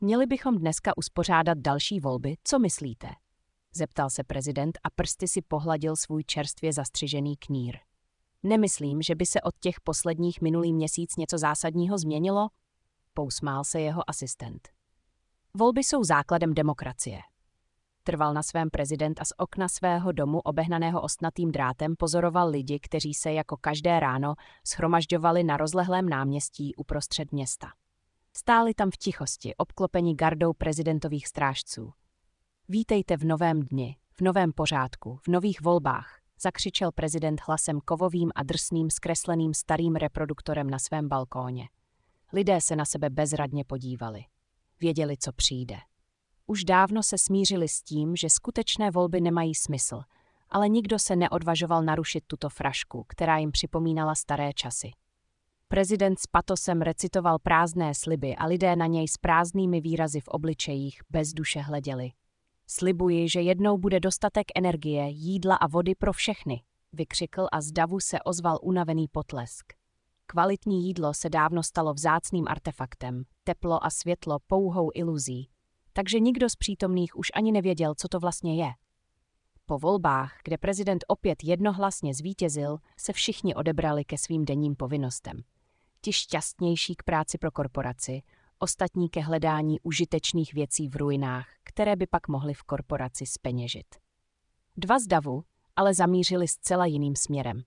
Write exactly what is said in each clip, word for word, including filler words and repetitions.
Měli bychom dneska uspořádat další volby, co myslíte? Zeptal se prezident a prsty si pohladil svůj čerstvě zastřižený knýr. Nemyslím, že by se od těch posledních minulý měsíc něco zásadního změnilo, pousmál se jeho asistent. Volby jsou základem demokracie. Trval na svém prezident a z okna svého domu obehnaného ostnatým drátem pozoroval lidi, kteří se jako každé ráno shromažďovali na rozlehlém náměstí uprostřed města. Stáli tam v tichosti, obklopeni gardou prezidentových strážců. Vítejte v novém dni, v novém pořádku, v nových volbách, zakřičel prezident hlasem kovovým a drsným zkresleným starým reproduktorem na svém balkóně. Lidé se na sebe bezradně podívali. Věděli, co přijde. Už dávno se smířili s tím, že skutečné volby nemají smysl, ale nikdo se neodvažoval narušit tuto frašku, která jim připomínala staré časy. Prezident s patosem recitoval prázdné sliby a lidé na něj s prázdnými výrazy v obličejích bez duše hleděli. Slibuji, že jednou bude dostatek energie, jídla a vody pro všechny, vykřikl a z davu se ozval unavený potlesk. Kvalitní jídlo se dávno stalo vzácným artefaktem, teplo a světlo pouhou iluzí, takže nikdo z přítomných už ani nevěděl, co to vlastně je. Po volbách, kde prezident opět jednohlasně zvítězil, se všichni odebrali ke svým denním povinnostem. Ti šťastnější k práci pro korporaci, ostatní ke hledání užitečných věcí v ruinách, které by pak mohly v korporaci zpeněžit. Dva z davu ale zamířili zcela jiným směrem.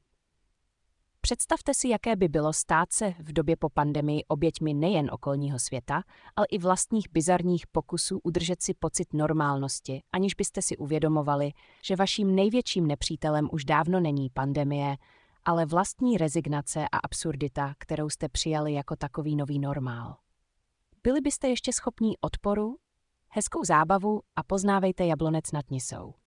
Představte si, jaké by bylo stát se v době po pandemii oběťmi nejen okolního světa, ale i vlastních bizarních pokusů udržet si pocit normálnosti, aniž byste si uvědomovali, že vaším největším nepřítelem už dávno není pandemie, ale vlastní rezignace a absurdita, kterou jste přijali jako takový nový normál. Byli byste ještě schopní odporu? Hezkou zábavu a poznávejte Jablonec nad Nisou.